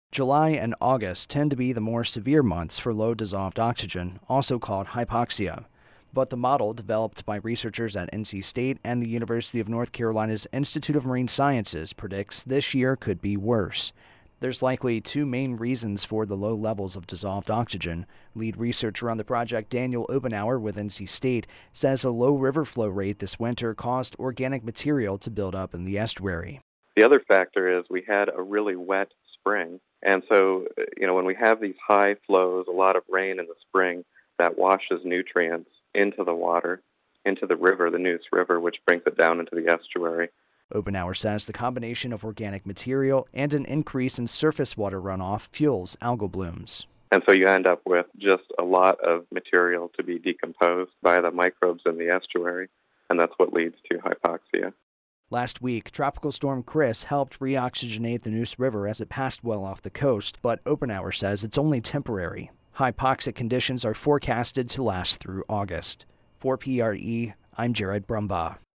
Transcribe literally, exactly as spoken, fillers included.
July and August tend to be the more severe months for low dissolved oxygen, also called hypoxia. But the model developed by researchers at N C State and the University of North Carolina's Institute of Marine Sciences predicts this year could be worse. There's likely two main reasons for the low levels of dissolved oxygen. Lead researcher on the project, Daniel Obenauer with N C State, says a low river flow rate this winter caused organic material to build up in the estuary. The other factor is we had a really wet spring. And so, you know, when we have these high flows, a lot of rain in the spring, that washes nutrients into the water, into the river, the Neuse River, which brings it down into the estuary. Obenauer says the combination of organic material and an increase in surface water runoff fuels algal blooms. And so you end up with just a lot of material to be decomposed by the microbes in the estuary, and that's what leads to hypoxia. Last week, Tropical Storm Chris helped reoxygenate the Neuse River as it passed well off the coast, but Obenauer says it's only temporary. Hypoxic conditions are forecasted to last through August. For P R E, I'm Jared Brumbaugh.